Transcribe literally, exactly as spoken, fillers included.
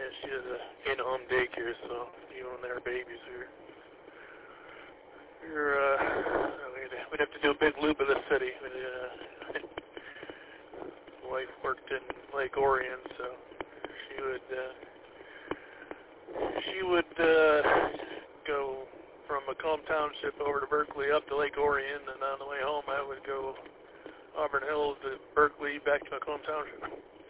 Yeah, she has a in-home daycare, so even when there are babies here, we're, uh, we'd, we'd have to do a big loop of the city. We'd, uh, my wife worked in Lake Orion, so she would, uh, she would, uh, go from Macomb Township over to Berkeley up to Lake Orion, and on the way home I would go Auburn Hills to Berkeley back to Macomb Township.